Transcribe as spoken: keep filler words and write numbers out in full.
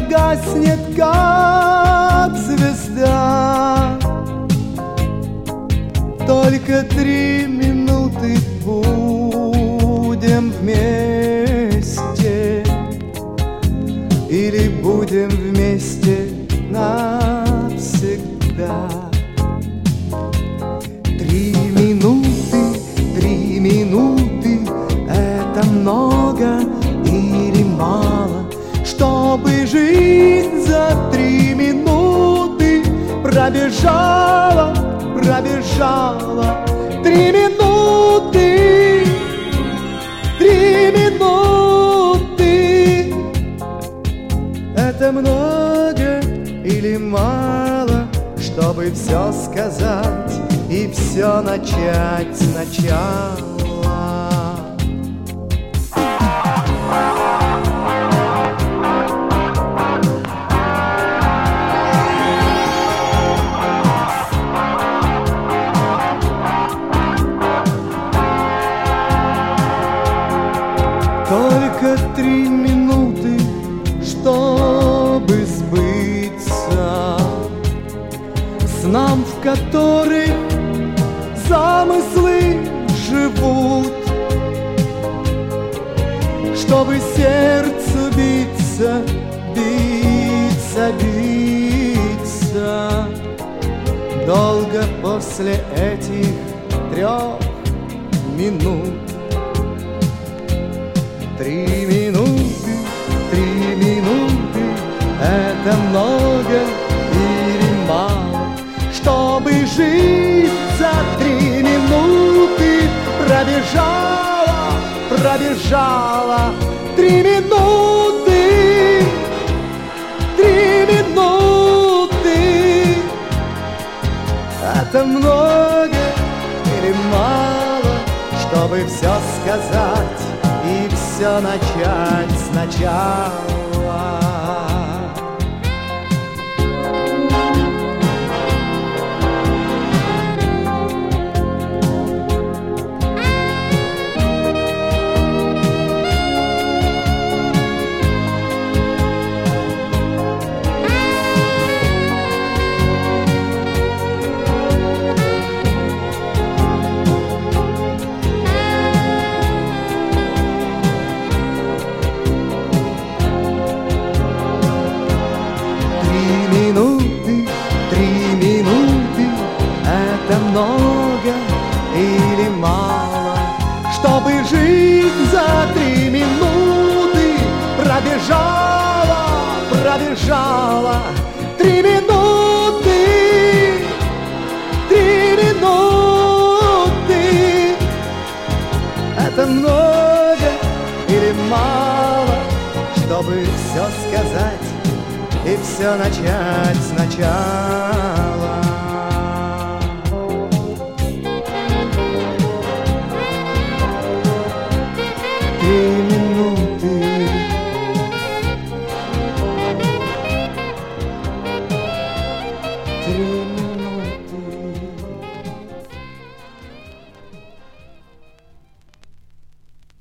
гаснет, как звезда. Только три минуты будем вместе, или будем вместе навсегда. Три минуты, три минуты — это много или мало, чтобы жизнь за три минуты пробежала, пробежала. Три минуты, три минуты — это много или мало, чтобы все сказать и все начать сначала. Только три минуты, чтобы сбыться снам, в которых замыслы живут, чтобы сердцу биться, биться, биться долго после этих трех минут. Три минуты, три минуты — это много или мало, чтобы жизнь за три минуты пробежала, пробежала. Три минуты, три минуты — это много или мало, чтобы все сказать и все начать сначала. Много или мало, чтобы жизнь за три минуты пробежала, пробежала. Три минуты, три минуты — это много или мало, чтобы все сказать и все начать сначала.